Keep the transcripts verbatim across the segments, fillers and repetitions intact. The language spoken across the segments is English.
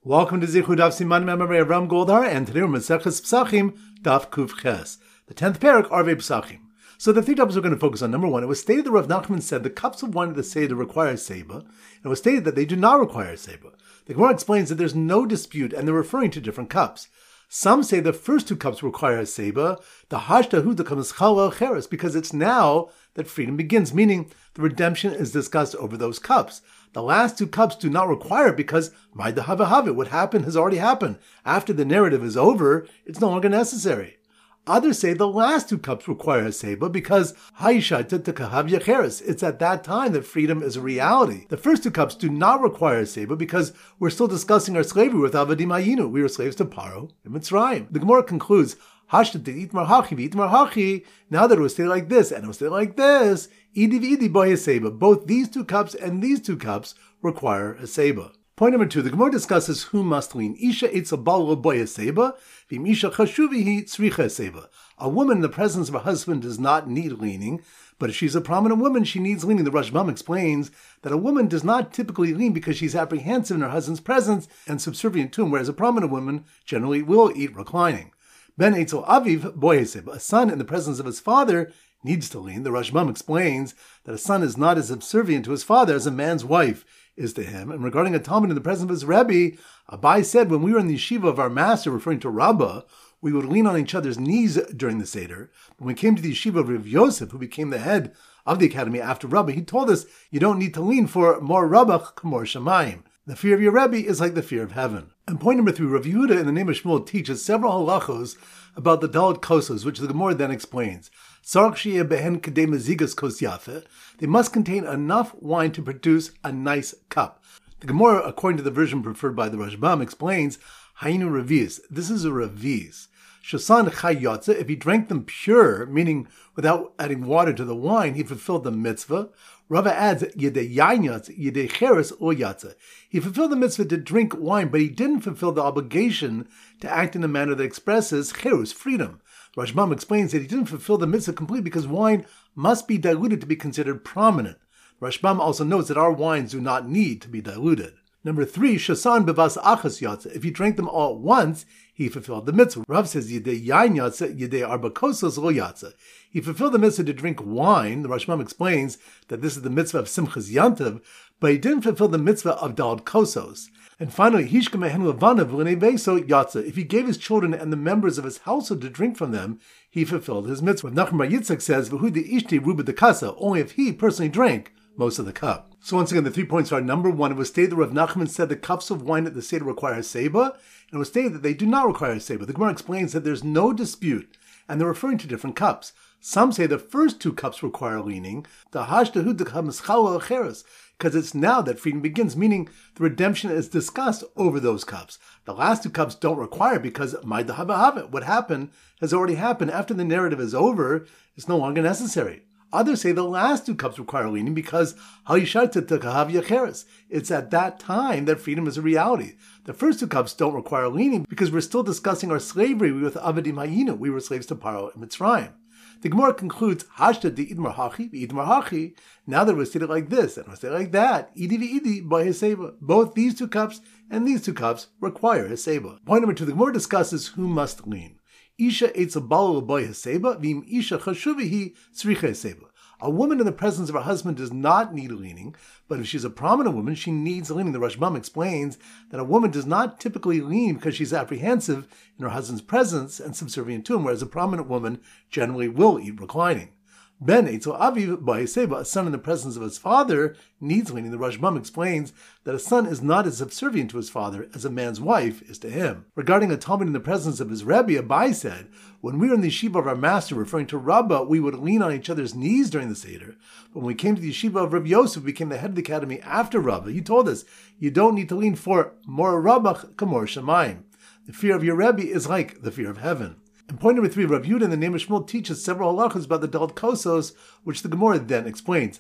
Welcome to Zichud Daf Siman Memory of Ram Goldhar, and today we're Maseches Psachim Daf Kuf Ches, the tenth parak Arvei Psachim. So the three topics we're going to focus on. Number one, it was stated that Rav Nachman said the cups of wine of the Seder require Seba, and it was stated that they do not require Seba. The Gemara explains that there's no dispute, and they're referring to different cups. Some say the first two cups require a Seba, the Hashtahu the Kamaschala Cheres, because it's now that freedom begins, meaning the redemption is discussed over those cups. The last two cups do not require it because Maida Havahave, what happened has already happened. After the narrative is over, it's no longer necessary. Others say the last two cups require a Seba because Haishaita Tekahav Yacheres. It's at that time that freedom is a reality. The first two cups do not require a Seba because we're still discussing our slavery with Avadim Ayinu. We were slaves to Paro and Mitzrayim. The Gemara concludes, Hashta to Itmar Hachi, Itmar Hachi. Now that it was stated like this and it was stated like this, Idi Idi Boy Seba. Both these two cups and these two cups require a Seba. Point number two, the Gemara discusses who must lean. Isha Eitza Bal Boy Seba, Vim Isha Chashuvihi Tzricha Seba. A woman in the presence of her husband does not need leaning, but if she's a prominent woman, she needs leaning. The Rashbam explains that a woman does not typically lean because she's apprehensive in her husband's presence and subservient to him, whereas a prominent woman generally will eat reclining. Ben Eitzel Aviv Boy Seba. A son in the presence of his father needs to lean. The Rashbam explains that a son is not as subservient to his father as a man's wife is to him. And regarding a Talmud in the presence of his Rebbe, Abai said when we were in the yeshiva of our master, referring to Rabbah, we would lean on each other's knees during the Seder. When we came to the yeshiva of Rav Yosef, who became the head of the academy after Rabbah, he told us you don't need to lean for more Rabbah k'mor shamayim. The fear of your Rebbe is like the fear of heaven. And point number three, Rav Yehuda in the name of Shmuel teaches several halachos about the Dalet Kosos, which the Gemara then explains. They must contain enough wine to produce a nice cup. The Gemara, according to the version preferred by the Rashbam, explains, Hainu Raviz. This is a Raviz. Shasan Chayotze, if he drank them pure, meaning without adding water to the wine, he fulfilled the mitzvah. Rava adds, Yedei Yanyatz, Yedei Cheres O Yatze. He fulfilled the mitzvah to drink wine, but he didn't fulfill the obligation to act in a manner that expresses Cherus, freedom. Rashbam explains that he didn't fulfill the mitzvah completely because wine must be diluted to be considered prominent. Rashbam also notes that our wines do not need to be diluted. Number three, Shasan Bevas Achas Yatze. If he drank them all at once, he fulfilled the mitzvah. Rav says, Yedei Yain Yatze, Yedei Arba Kosos Lo Yatze. He fulfilled the mitzvah to drink wine. The Rashbam explains that this is the mitzvah of Simchas Yantav, but he didn't fulfill the mitzvah of Dalet Kosos. And finally, Hishka Mehen Levanav L'nei Beso Yatze. If he gave his children and the members of his household to drink from them, he fulfilled his mitzvah. Nachman Bar Yitzchak says, V'hu de Ishti Ruba de Kasa, only if he personally drank most of the cup. So once again, the three points are, number one, it was stated that Rav Nachman said the cups of wine at the Seder require a Seba, and it was stated that they do not require a Seba. The Gemara explains that there's no dispute, and they're referring to different cups. Some say the first two cups require leaning, the Hashtahu de Kamaschala Cheres, because it's now that freedom begins, meaning the redemption is discussed over those cups. The last two cups don't require because Maida Havahave, what happened has already happened. After the narrative is over, it's no longer necessary. Others say the last two cups require leaning because it's at that time that freedom is a reality. The first two cups don't require leaning because we're still discussing our slavery with Avadim Hayinu. We were slaves to Paro and Mitzrayim. The Gemara concludes, Hashta di idmar hachi, idmar hachi. Now that it was stated like this and it was stated like that, idi v'idi by Heseba. Both these two cups and these two cups require Heseba. Point number two, the Gemara discusses who must lean. Isha eitza balo boy Heseba, vim isha chashuvihi tzricha Heseba. A woman in the presence of her husband does not need leaning, but if she's a prominent woman, she needs leaning. The Rashbam explains that a woman does not typically lean because she's apprehensive in her husband's presence and subservient to him, whereas a prominent woman generally will eat reclining. Ben Eitzel Aviv Ba'aseba, a son in the presence of his father, needs leaning. The Rashbam explains that a son is not as subservient to his father as a man's wife is to him. Regarding a Talmud in the presence of his Rebbe, Abai said, when we were in the yeshiva of our master, referring to Rabbah, we would lean on each other's knees during the Seder. But when we came to the yeshiva of Rav Yosef, who became the head of the academy after Rabbah, he told us, you don't need to lean for more Rabbah k'mor shamayim. The fear of your Rebbe is like the fear of heaven. And point number three, Rav Yehuda in the name of Shmuel teaches several halachas about the Dalet Kosos, which the Gemara then explains.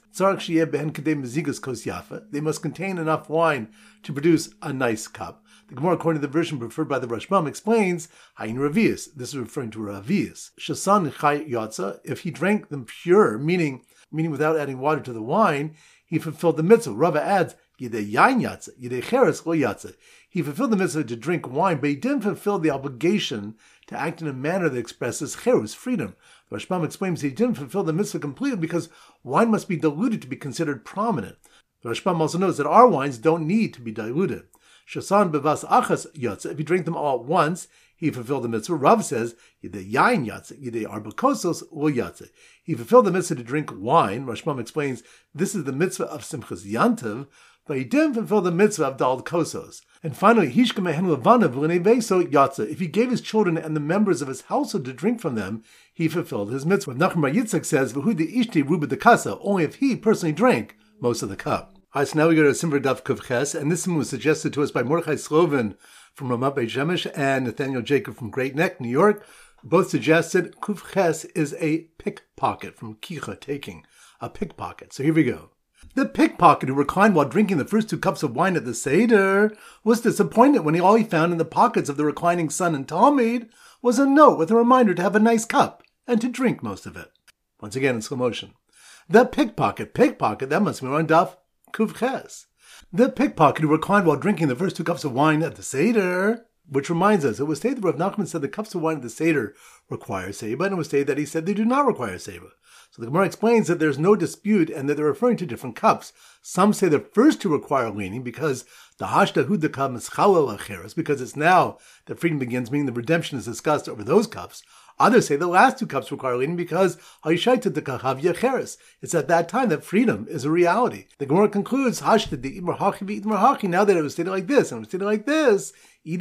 They must contain enough wine to produce a nice cup. The Gemara, according to the version preferred by the Rashbam, explains, Hain Ravias. This is referring to Ravias. Shasan Chay Yatza, if he drank them pure, meaning meaning without adding water to the wine, he fulfilled the mitzvah. Rava adds, Yedei Yain Yatza, Yedei Cheres Lo Yatza. He fulfilled the mitzvah to drink wine, but he didn't fulfill the obligation to act in a manner that expresses cherus, freedom. The Rashbam explains he didn't fulfill the mitzvah completely because wine must be diluted to be considered prominent. The Rashbam also knows that our wines don't need to be diluted. Shasan bevas achas yatsa, if he drank them all at once, he fulfilled the mitzvah. Rav says, Yidei yain yatsa, Yidei arba kosos lo yatsa. He fulfilled the mitzvah to drink wine. Rashbam explains this is the mitzvah of Simchas Yantav, but he didn't fulfill the mitzvah of Dal Kosos. And finally, Hishka mehen levana v'lnei veso yatsa. If he gave his children and the members of his household to drink from them, he fulfilled his mitzvah. Nachum bar Yitzchak says, V'hu de ishti ruba de kasa, only if he personally drank most of the cup. All right, so now we go to Simver Daf Kuf Ches, and this one was suggested to us by Mordechai Slovin from Ramat Beit Shemesh and Nathaniel Jacob from Great Neck, New York. Both suggested Kuf Ches is a pickpocket, from kicha, taking, a pickpocket. So here we go. The pickpocket who reclined while drinking the first two cups of wine at the Seder was disappointed when he, all he found in the pockets of the reclining son and Talmud was a note with a reminder to have a nice cup and to drink most of it. Once again in slow motion. The pickpocket, pickpocket, that must be on Daf Kuf Ches. The pickpocket who reclined while drinking the first two cups of wine at the Seder, which reminds us, it was stated that Rav Nachman said the cups of wine at the Seder require Seba, and it was stated that he said they do not require Seba. So the Gemara explains that there's no dispute and that they're referring to different cups. Some say the first two require leaning because the hashda hudaka mischalel acheres, because it's now that freedom begins, meaning the redemption is discussed over those cups. Others say the last two cups require leaning because it's at that time that freedom is a reality. The Gemara concludes, now that it was stated like this and it was stated like this,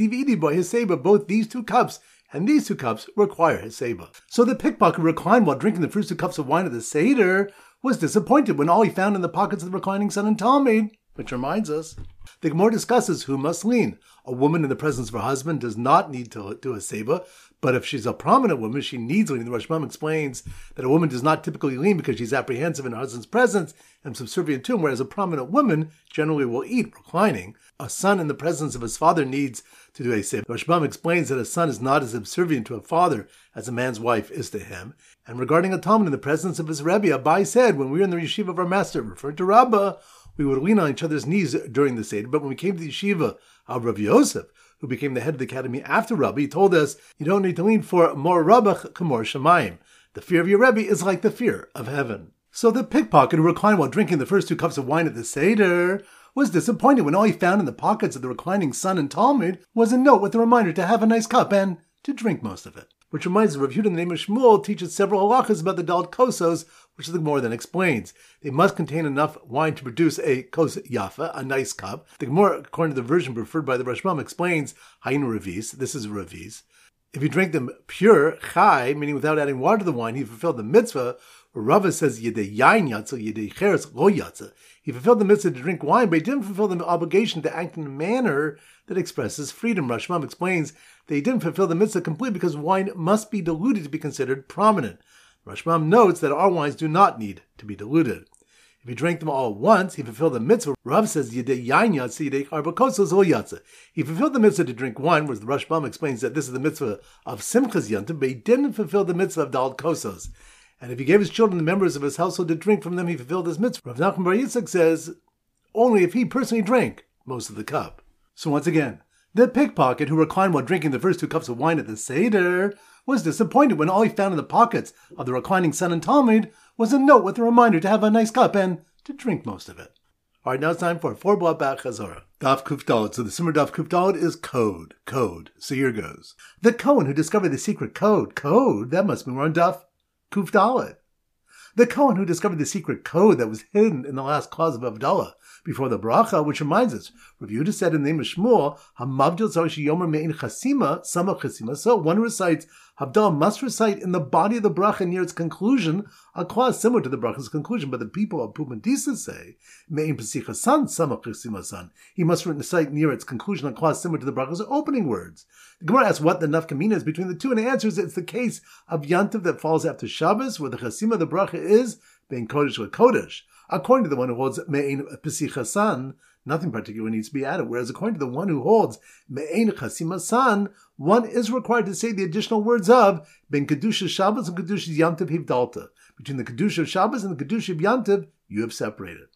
both these two cups and these two cups require his seba. So the pickpocket who reclined while drinking the first two cups of wine at the Seder was disappointed when all he found in the pockets of the reclining son and Talmud, which reminds us, the Gemara discusses who must lean. A woman in the presence of her husband does not need to do a seba, but if she's a prominent woman, she needs leaning. The Rashbam explains that a woman does not typically lean because she's apprehensive in her husband's presence and subservient to him, whereas a prominent woman generally will eat reclining. A son in the presence of his father needs to do a seba. The Rashbam explains that a son is not as subservient to a father as a man's wife is to him. And regarding a Talmud in the presence of his Rebbe, Abai said, when we were in the yeshiva of our master, referring to Rabbah, we would lean on each other's knees during the Seder, but when we came to the yeshiva of Rav Yosef, who became the head of the academy after Rabbi, he told us, you don't need to lean for more Rabbach kamor shamayim. The fear of your Rebbe is like the fear of heaven. So the pickpocket who reclined while drinking the first two cups of wine at the Seder was disappointed when all he found in the pockets of the reclining son and Talmud was a note with a reminder to have a nice cup and to drink most of it. Which reminds us, Rav Yehuda in the name of Shmuel teaches several halachas about the Dal Kosos, which the Gemara then explains. They must contain enough wine to produce a kos yafa, a nice cup. The Gemara, according to the version preferred by the Rashbam, explains hainu revis. This is revis. If you drink them pure, chai, meaning without adding water to the wine, he fulfilled the mitzvah. Where Rava says yedei yain yatsa, yedei cheres lo yatsa. He fulfilled the mitzvah to drink wine, but he didn't fulfill the obligation to act in a manner that expresses freedom. Rashbam explains that he didn't fulfill the mitzvah completely because wine must be diluted to be considered prominent. Rashbam notes that our wines do not need to be diluted. If he drank them all at once, he fulfilled the mitzvah. Rav says yedei yain yatsa, yedei arba kosos lo yatsa. He fulfilled the mitzvah to drink wine, whereas the Rashbam explains that this is the mitzvah of Simchas Yantav, but he didn't fulfill the mitzvah of Dal Kosos. And if he gave his children the members of his household to drink from them, he fulfilled his mitzvah. Rav Nachman bar Yitzchak says, only if he personally drank most of the cup. So once again, the pickpocket who reclined while drinking the first two cups of wine at the Seder was disappointed when all he found in the pockets of the reclining son and Talmud was a note with a reminder to have a nice cup and to drink most of it. All right, now it's time for a four-block back Chazorah. Daf Kuf Daled. So the Simmer Daf Kuf Daled is code. Code. So here goes. The Kohen who discovered the secret code. Code? That must be more on Daf Kuf Daled. The Kohen who discovered the secret code that was hidden in the last clause of Havdalah before the bracha, which reminds us, Rav Yehuda said in the name of Shmuel, Hamavdil Tzarish Yomer Mein Chasima, Sama Chasima. So one who recites Havdalah must recite in the body of the bracha near its conclusion a clause similar to the bracha's conclusion. But the people of Pumbedisa say, Mein Pesicha San, Sama Chasima San. He must recite near its conclusion a clause similar to the bracha's opening words. The Gemara asks what the nafkamina is between the two, and it answers it's the case of Yantav that falls after Shabbos, where the Chasima of the bracha is Bein Kodesh with Kodesh. According to the one who holds Me'ein Pesicha San, nothing particular needs to be added. Whereas according to the one who holds Me'ein Chasima San, one is required to say the additional words of Ben Kedusha Shabbos and Kedusha Yantav Hivdalta. Between the Kedusha of Shabbos and the Kedusha of Yantav, you have separated.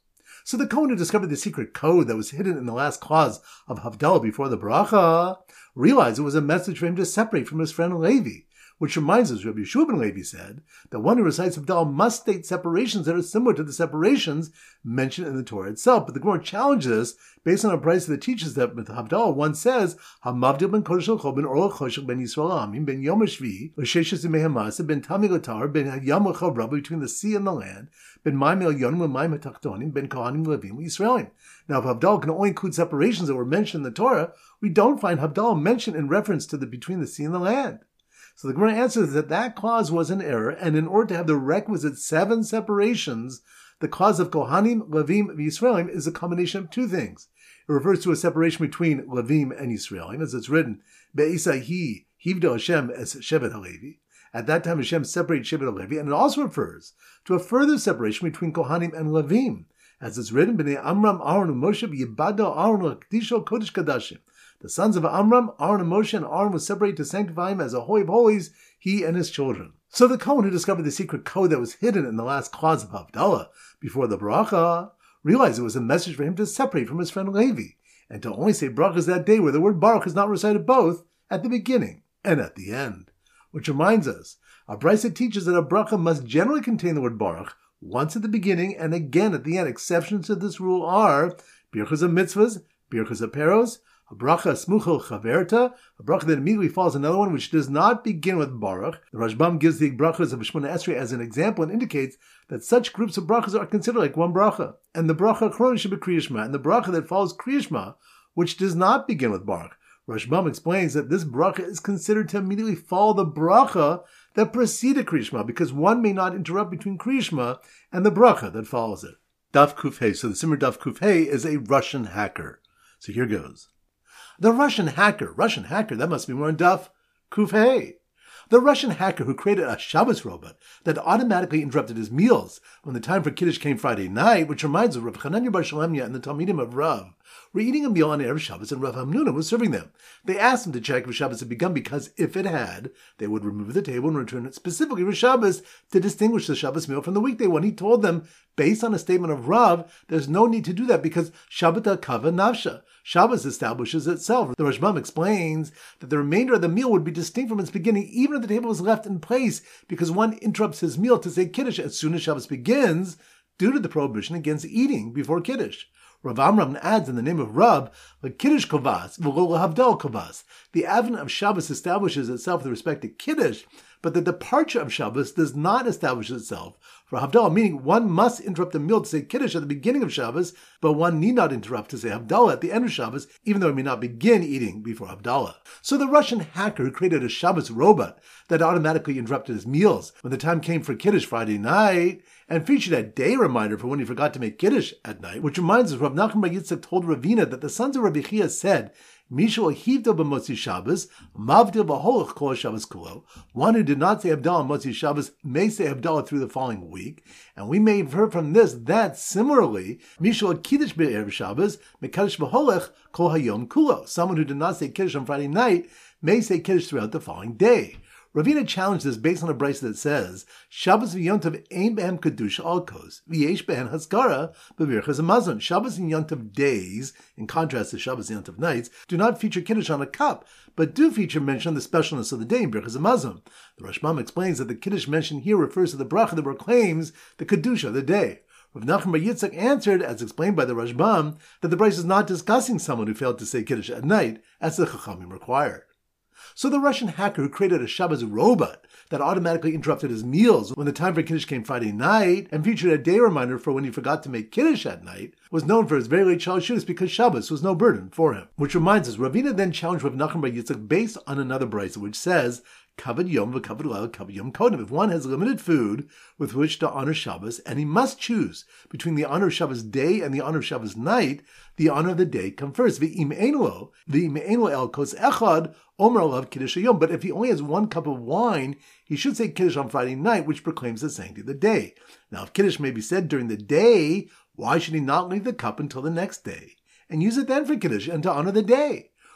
So the Kohen who discovered the secret code that was hidden in the last clause of Havdalah before the bracha realized it was a message for him to separate from his friend Levi, which reminds us, Rabbi Yeshua ben Levi said, that one who recites Havdalah must state separations that are similar to the separations mentioned in the Torah itself. But the Gemara challenges this based on a price that teaches that with Havdalah one says, HaMavdil ben Kodesh l'Chol ben Or l'Choshech ben Yisrael Amim ben Yom HaShvi l'Sheshes Yimei HaMaseh ben Tami l'Tar ben Hayam l'Chol Rabba between the sea and the land ben Maim Elyonim l'Maim HaTachtonim ben Kohanim l'Levim l'Yisraelim. Now, if Havdalah can only include separations that were mentioned in the Torah, we don't find Havdalah mentioned in reference to the between the sea and the land. So the Gemara answers that that clause was an error, and in order to have the requisite seven separations, the clause of Kohanim, Levim, and Yisraelim is a combination of two things. It refers to a separation between Levim and Yisraelim, as it's written, Be'isaihi hivdo Hashem as Shevet HaLevi. At that time, Hashem separated Shevet HaLevi, and it also refers to a further separation between Kohanim and Levim, as it's written, B'nei Amram, Aaron, and Moshe, Yibado, Aaron, L'Kdisho, Kodesh Kadashim. The sons of Amram, Aaron and Moshe, and Aaron was separated to sanctify him as a holy of holies, he and his children. So the Kohen who discovered the secret code that was hidden in the last clause of Havdalah before the bracha realized it was a message for him to separate from his friend Levi, and to only say brachas that day where the word baruch is not recited both at the beginning and at the end. Which reminds us, our brisa teaches that a bracha must generally contain the word baruch once at the beginning and again at the end. Exceptions to this rule are birchas of mitzvahs, birchas of peros, a bracha smuchel chaverta, a bracha that immediately follows another one which does not begin with baruch. The Rashbam gives the brachas of Shemona Esrei as an example and indicates that such groups of brachas are considered like one bracha. And the bracha achrona should be Kriya Shema, and the bracha that follows Kriya Shema, which does not begin with baruch. Rashbam explains that this bracha is considered to immediately follow the bracha that preceded Kriya Shema, because one may not interrupt between Kriya Shema and the bracha that follows it. Daf Kuf Hey. So the Simmer Daf Kuf Hey is a Russian hacker. So here goes. The Russian hacker, Russian hacker, that must be more in Daf Kuf Hey. The Russian hacker who created a Shabbos robot that automatically interrupted his meals when the time for Kiddush came Friday night, which reminds us of Rav Chananya bar Shalemya and the Talmidim of Rav, were eating a meal on Erev Shabbos and Rav Hamnuna was serving them. They asked him to check if Shabbos had begun because if it had, they would remove the table and return it specifically for Shabbos to distinguish the Shabbos meal from the weekday one. He told them, based on a statement of Rav, there's no need to do that because Shabbat kava nafsha. Shabbos establishes itself. The Rashbam explains that the remainder of the meal would be distinct from its beginning even if the table was left in place because one interrupts his meal to say Kiddush as soon as Shabbos begins due to the prohibition against eating before Kiddush. Rav Amram adds in the name of Rav, Kiddush kovas, v'lo Havdalah kovas. The advent of Shabbos establishes itself with respect to Kiddush, but the departure of Shabbos does not establish itself for Havdalah, meaning one must interrupt the meal to say Kiddush at the beginning of Shabbos, but one need not interrupt to say Havdalah at the end of Shabbos, even though he may not begin eating before Havdalah. So the Russian hacker who created a Shabbos robot that automatically interrupted his meals when the time came for Kiddush Friday night, and featured a day reminder for when he forgot to make Kiddush at night, which reminds us, Rav Nachman bar Yitzchak told Ravina that the sons of Rabbi Chia said, Mishal hivdo b'motzi Shabbos, mavdil b'holach kol Shabbos kulo. One who did not say Havdalah on Motzi Shabbos may say Havdalah through the following week. And we may infer from this that, similarly, Mishal kiddush b'erev Shabbos, mekadosh b'holach kol hayom kulo. Someone who did not say Kiddush on Friday night may say Kiddush throughout the following day. Ravina challenged this based on a brisa that says, Shabbos v'yontav ein behem kedusha al kos, v'yesh behem haskara b'virchas hamazon. Shabbos and yontav days, in contrast to Shabbos and yontav nights, do not feature Kiddush on a cup, but do feature mention of the specialness of the day in birchas hamazon. The Rashbam explains that the Kiddush mentioned here refers to the bracha that proclaims the kedusha of the day. Rav Nachman bar Yitzchak answered, as explained by the Rashbam, that the brisa is not discussing someone who failed to say Kiddush at night, as the Chachamim required. So the Russian hacker who created a Shabbos robot that automatically interrupted his meals when the time for Kiddush came Friday night and featured a day reminder for when he forgot to make Kiddush at night was known for his very late Shalashudis because Shabbos was no burden for him. Which reminds us, Ravina then challenged Rav Nachman bar Yitzchak based on another brisa which says, Kavod yom v'kavod leil kavod yom kodem. If one has limited food with which to honor Shabbos, and he must choose between the honor of Shabbos day and the honor of Shabbos night, the honor of the day comes first. V'im ein lo, v'im ein lo el kos echad, omer alav kiddush hayom. But if he only has one cup of wine, he should say Kiddush on Friday night, which proclaims the sanctity of the day. Now, if Kiddush may be said during the day, why should he not leave the cup until the next day and use it then for Kiddush and to honor the day?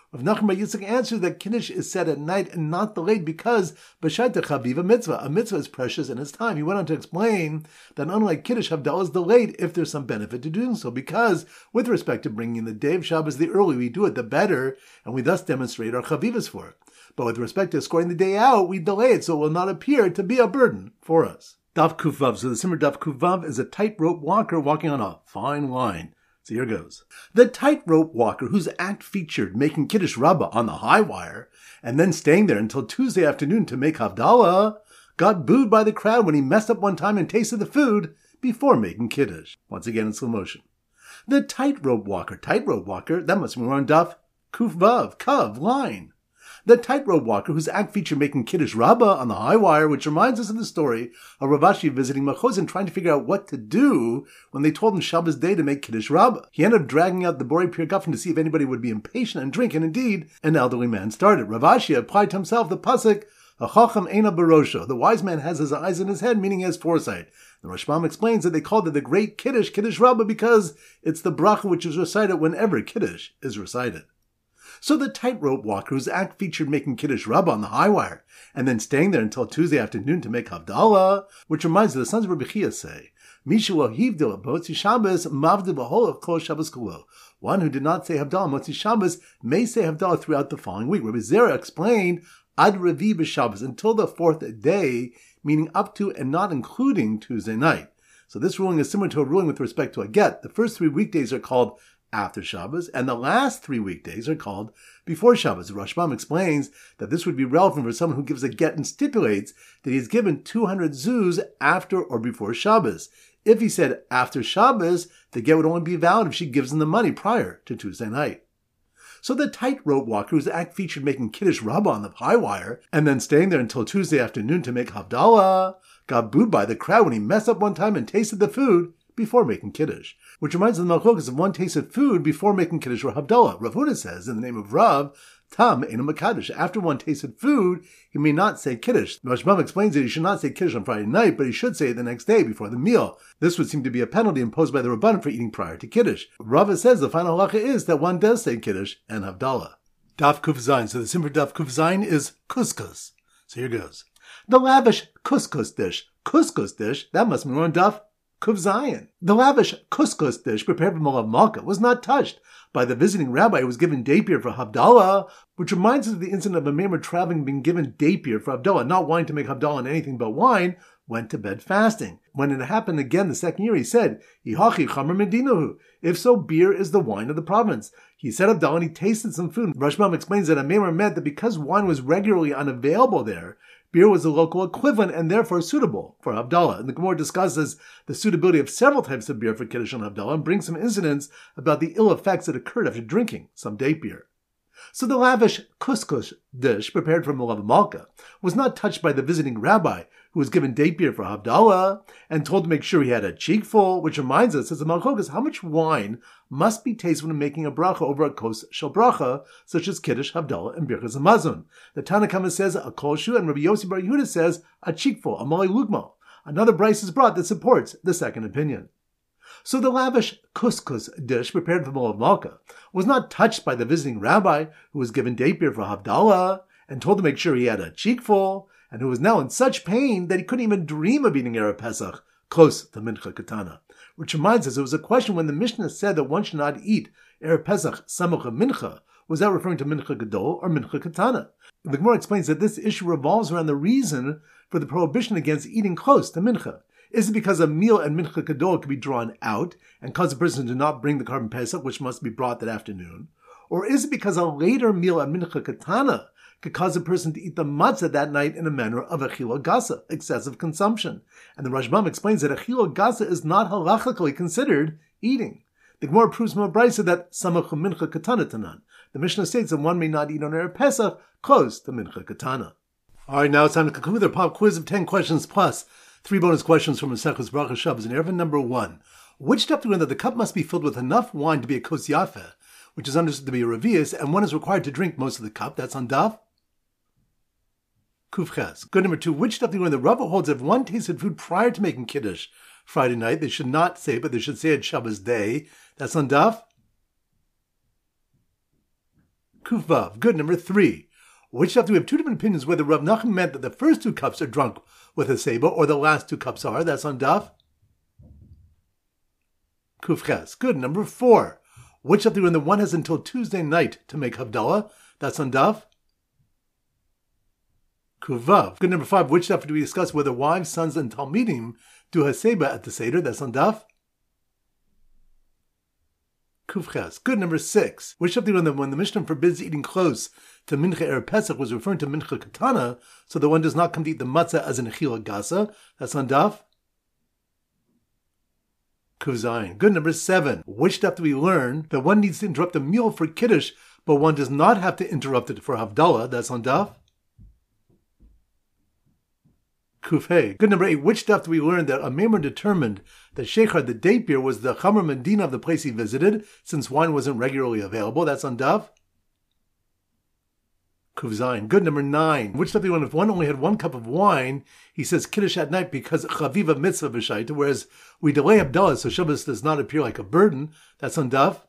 Rav Nachman bar Yitzchak answered that Kiddush is said at night and not delayed because B'shaita Chaviva mitzvah. A mitzvah is precious in its time. He went on to explain that unlike Kiddush, Havdalah is delayed if there's some benefit to doing so, because with respect to bringing the day of Shabbos, the earlier we do it, the better, and we thus demonstrate our Chavivas for it. But with respect to escorting the day out, we delay it so it will not appear to be a burden for us. Daf Kuf Vav. So the Simmer Daf Kuf Vav is a tightrope walker walking on a fine line. So here goes. The tightrope walker whose act featured making Kiddush Rabbah on the high wire and then staying there until Tuesday afternoon to make Havdalah got booed by the crowd when he messed up one time and tasted the food before making Kiddush. Once again in slow motion. The tightrope walker, tightrope walker, that must be on Daf Kuf Vav, Kav, line. The tightrope walker whose act featured making Kiddush Rabbah on the high wire, which reminds us of the story of Rav Ashi visiting Machos and trying to figure out what to do when they told him Shabbos day to make Kiddush Rabbah. He ended up dragging out the Borei Pir Guffin to see if anybody would be impatient and drink, and indeed, an elderly man started. Rav Ashi applied to himself the pasuk, "A chacham eina barosho." The wise man has his eyes in his head, meaning he has foresight. The Rashbam explains that they called it the great Kiddush, Kiddush Rabbah, because it's the bracha which is recited whenever Kiddush is recited. So the tightrope walker whose act featured making Kiddush Rabbah on the high wire and then staying there until Tuesday afternoon to make Havdalah, which reminds the sons of Rabbi Chia say, Mishu ohivdil b'motzi Shabbos mavdi b'hol of kol Shabbos kulo. One who did not say Havdalah Motzi Shabbos may say Havdalah throughout the following week. Rabbi Zera explained ad revi b'Shabbos, until the fourth day, meaning up to and not including Tuesday night. So this ruling is similar to a ruling with respect to a get. The first three weekdays are called after Shabbos, and the last three weekdays are called before Shabbos. The Rashbam explains that this would be relevant for someone who gives a get and stipulates that he is given two hundred zuz after or before Shabbos. If he said after Shabbos, the get would only be valid if she gives him the money prior to Tuesday night. So the tightrope walker whose act featured making Kiddush Rabbah on the high wire and then staying there until Tuesday afternoon to make Havdalah got booed by the crowd when he messed up one time and tasted the food before making Kiddush. Which reminds us of the Malchokas of one tasted food before making Kiddush or Havdalah. Rav Huna says, in the name of Rav, Tam Eino Mekadosh. After one tasted food, he may not say Kiddush. The Rashbam explains that he should not say Kiddush on Friday night, but he should say it the next day before the meal. This would seem to be a penalty imposed by the Rabbanan for eating prior to Kiddush. Rava says the final halacha is that one does say Kiddush and Havdalah. Daf Kuf Zayin. So the simple Daf Kuf Zayin is couscous. So here goes. The lavish couscous dish. Couscous dish, that must be on Daf Kuf Zayin. The lavish couscous dish prepared from Olav Malka was not touched by the visiting rabbi who was given date beer for Havdalah, which reminds us of the incident of a Maimer traveling being given date beer for Havdalah, not wanting to make Havdalah in anything but wine, went to bed fasting. When it happened again the second year, he said, Ihachi chamer medinahu. If so, beer is the wine of the province. He said Havdalah and he tasted some food. Rashbam explains that a Maimer meant that because wine was regularly unavailable there, beer was the local equivalent and therefore suitable for Havdalah. And the Gemara discusses the suitability of several types of beer for Kiddush and Havdalah and brings some incidents about the ill effects that occurred after drinking some date beer. So the lavish couscous dish prepared from Olav Malka was not touched by the visiting rabbi who was given date beer for Havdalah and told to make sure he had a cheekful, which reminds us, as the Malchokas, how much wine must be tasted when making a bracha over a kos shel bracha, such as Kiddush, Havdalah, and Birchas Hamazon. The Tanna Kama says a kolshu, and Rabbi Yossi Bar Yehuda says a cheekful, a malei lugma. Another brayso is brought that supports the second opinion. So the lavish couscous dish prepared from Olav Malka was not touched by the visiting rabbi who was given date beer for Havdalah and told to make sure he had a cheekful, and who was now in such pain that he couldn't even dream of eating Erev Pesach close to Mincha Katana. Which reminds us, it was a question when the Mishnah said that one should not eat Erev Pesach Samuch Mincha. Was that referring to Mincha Gadol or Mincha Katana? The Gemara explains that this issue revolves around the reason for the prohibition against eating close to Mincha. Is it because a meal at Mincha Gadol could be drawn out and cause a person to not bring the Karban Pesach, which must be brought that afternoon? Or is it because a later meal at Mincha Katana could cause a person to eat the matzah that night in a manner of achila gasa, excessive consumption? And the Rashbam explains that achila gasa is not halachically considered eating. The Gemara proves from a brayso that samach mincha katana tanan. The Mishnah states that one may not eat on Erev Pesach close to mincha katana. All right, now it's time to conclude our pop quiz of ten questions plus three bonus questions from Maseches Bracha Shabbos. And Erevin number one. Which step do we learn that the cup must be filled with enough wine to be a kos yafeh, which is understood to be a revius, and one is required to drink most of the cup? That's on Daf Kuf Ches. Good number two. Which step do we learn that Rava holds that if one tasted food prior to making Kiddush Friday night, they should not say it, but they should say it Shabbos day? That's on Daf Kuf-Vav. Good. Number three. Which stuff do we have two different opinions whether Rav Nachman meant that the first two cups are drunk with a seba or the last two cups are? That's on Daf Kuf-Ches. Good. Number four. Which stuff do we have? The one has until Tuesday night to make Havdalah? That's on Daf Kuf-Vav. Good. Number five. Which stuff do we discuss whether wives, sons, and Talmidim do Haseba at the Seder? That's on Daf Kuf-Ches. Good. Number six. Which stuff do we have? When the Mishnah forbids eating close to Mincha Erev Pesach was referring to Mincha Katana, so the one does not come to eat the matzah as an Echila Gasa. That's on Daf Kuzayin. Good. Number seven. Which stuff do we learn that one needs to interrupt a meal for Kiddush, but one does not have to interrupt it for Havdalah? That's on Daf Kufay. Good. Number eight. Which stuff do we learn that a Maimer determined that Sheikhar, the date beer, was the Chamar Medina of the place he visited, since wine wasn't regularly available? That's on Daf Kufzayin. Good. Number nine. Which stuff do we learn if one only had one cup of wine, he says Kiddush at night because Chaviva Mitzvah B'Shaita, whereas we delay Havdalah so Shabbos does not appear like a burden? That's on Daf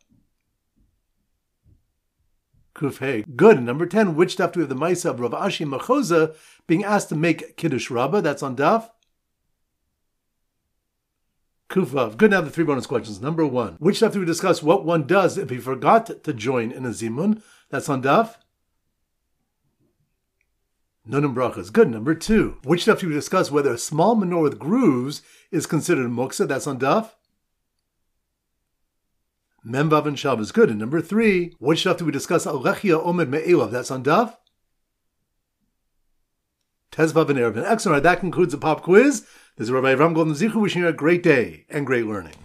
Kufay. Good. Number ten. Which stuff do we have the Maisa of Rav Ashi Machoza being asked to make Kiddush Rabbah? That's on Daf Kufav. Good. Now the three bonus questions. Number one. Which stuff do we discuss what one does if he forgot to join in a Zimun? That's on Daf Nunum Brachas. Good. Number two. Which stuff do we discuss whether a small menorah with grooves is considered muksa? That's on Daf Memvav and Shabbos. Good. And number three. Which stuff do we discuss? Alechia Omed Me'elav. That's on Daf Tezvav and Erevin. Excellent. That concludes the pop quiz. This is Rabbi Avram Golden Zichu wishing you a great day and great learning.